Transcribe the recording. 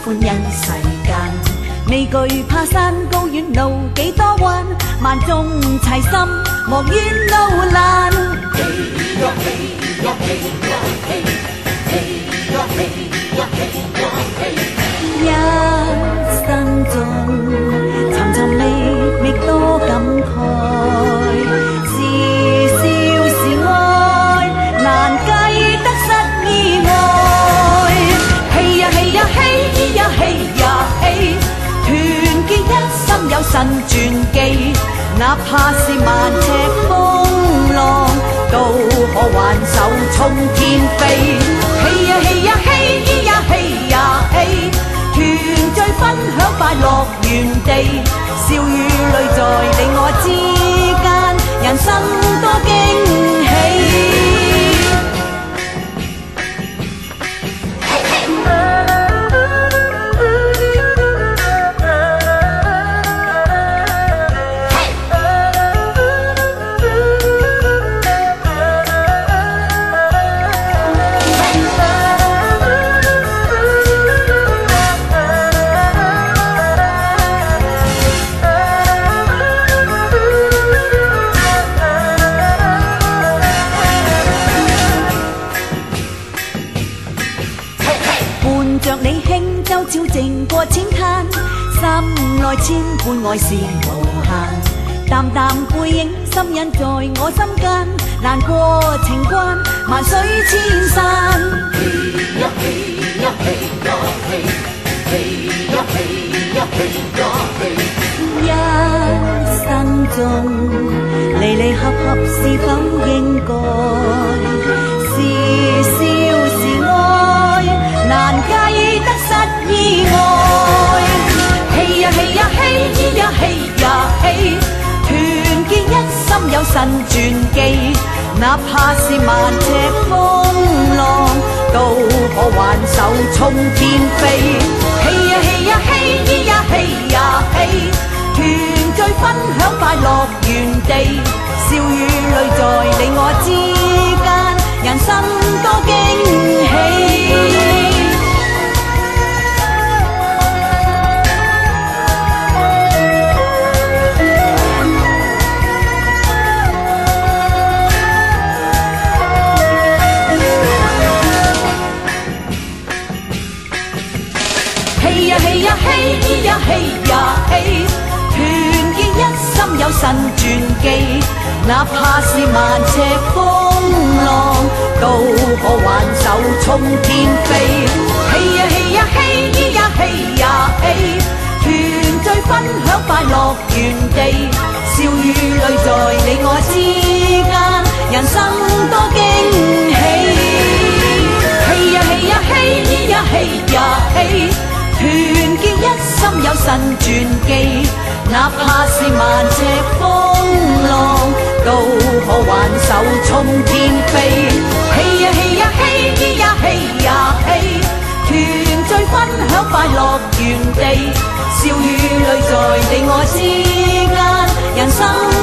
歡欣世間，未懼怕山高遠路幾多彎，萬眾齊心莫怨路難。一生中尋尋覓覓多感慨，是笑是愛難計得失意外。嘿呀嘿呀嘿呀嘿呀嘿，團結一心有神傳記，哪怕是萬尺風浪，都可挽手衝天飛。嘿呀嘿呀嘿呀嘿呀嘿，團聚分享快樂原地，笑與淚在你我之間，人生多驚喜。伴着你輕舟照靜過淺灘，心內千般愛是無限，淡淡背影深印在我心間，難過情關萬水千山。嘿呀嘿呀嘿呀嘿，嘿呀嘿呀嘿呀嘿，一生中離離合合是否應該，是笑是愛難計得失意外。嘿呀嘿呀嘿呀嘿呀嘿，團結一心有神傳記，哪怕是萬尺風浪，都可挽手衝天飛。嘿呀嘿呀嘿呀嘿呀嘿，團聚分享快樂原地，笑與淚在你我之間，人生多驚喜。嘿呀嘿呀嘿呀嘿呀嘿，團結一心有神傳記，哪怕是萬尺風浪，都可挽手衝天飛。嘿呀嘿呀嘿呀嘿呀嘿，團聚分享快樂原地，笑與淚在你我之間，人生多驚喜。嘿呀嘿呀嘿呀嘿呀嘿，團結一心有神傳記，哪怕是萬尺風浪，都可挽手衝天飛。嘿呀嘿呀嘿呀嘿呀嘿，團聚分享快樂原地，笑與淚在你我之間，人生